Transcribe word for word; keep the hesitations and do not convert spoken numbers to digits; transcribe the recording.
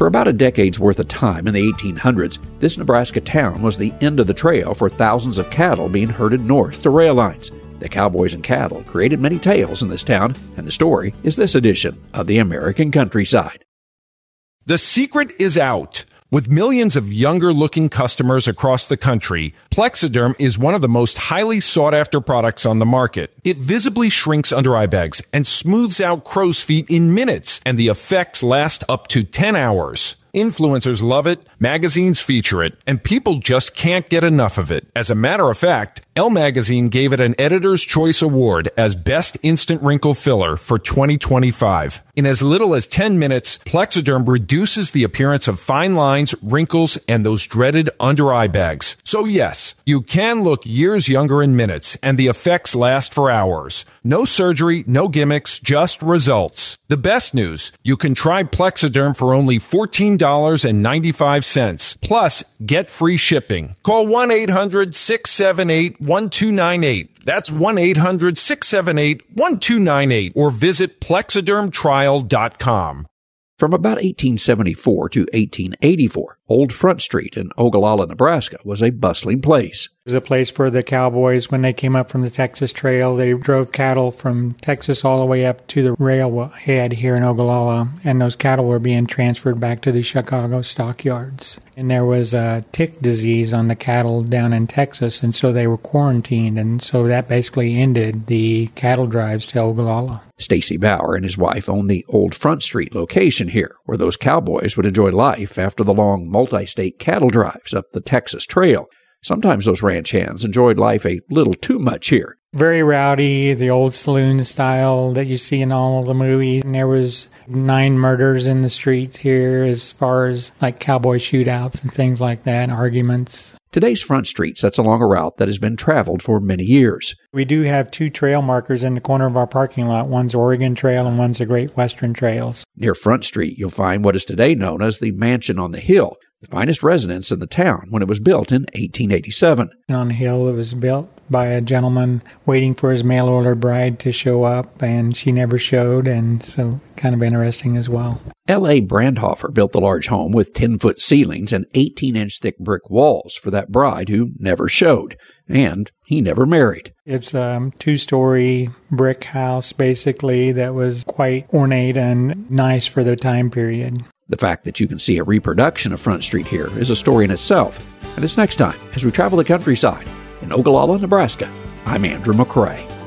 For about a decade's worth of time in the eighteen hundreds, this Nebraska town was the end of the trail for thousands of cattle being herded north to rail lines. The cowboys and cattle created many tales in this town, and the story is this edition of the American Countryside. The secret is out. With millions of younger-looking customers across the country, Plexiderm is one of the most highly sought-after products on the market. It visibly shrinks under-eye bags and smooths out crow's feet in minutes, and the effects last up to ten hours. Influencers love it, magazines feature it, and people just can't get enough of it. As a matter of fact, Elle Magazine gave it an Editor's Choice Award as Best Instant Wrinkle Filler for twenty twenty-five. In as little as ten minutes, Plexiderm reduces the appearance of fine lines, wrinkles, and those dreaded under-eye bags. So yes, you can look years younger in minutes, and the effects last for hours. No surgery, no gimmicks, just results. The best news, you can try Plexiderm for only fourteen dollars and ninety-five cents. Plus, get free shipping. Call one eight hundred six seven eight one two nine eight. That's one eight hundred six seven eight one two nine eight. Or visit plexiderm trial dot com. From about eighteen seventy-four to eighteen eighty-four, Old Front Street in Ogallala, Nebraska was a bustling place. It was a place for the cowboys when they came up from the Texas Trail. They drove cattle from Texas all the way up to the railhead here in Ogallala, and those cattle were being transferred back to the Chicago stockyards. And there was a tick disease on the cattle down in Texas, and so they were quarantined, and so that basically ended the cattle drives to Ogallala. Stacy Bauer and his wife owned the Old Front Street location here, where those cowboys would enjoy life after the long multi-state cattle drives up the Texas Trail. Sometimes those ranch hands enjoyed life a little too much here. Very rowdy, the old saloon style that you see in all of the movies. And there was nine murders in the streets here as far as like cowboy shootouts and things like that, arguments. Today's Front Street sets along a route that has been traveled for many years. We do have two trail markers in the corner of our parking lot. One's Oregon Trail and one's the Great Western Trails. Near Front Street, you'll find what is today known as the Mansion on the Hill, the finest residence in the town when it was built in eighteen eighty-seven. On the hill, it was built by a gentleman waiting for his mail-order bride to show up, and she never showed, and so kind of interesting as well. L A Brandhofer built the large home with ten-foot ceilings and eighteen-inch thick brick walls for that bride who never showed, and he never married. It's a two-story brick house, basically, that was quite ornate and nice for the time period. The fact that you can see a reproduction of Front Street here is a story in itself, and it's next time as we travel the countryside. In Ogallala, Nebraska, I'm Andrew McCrae.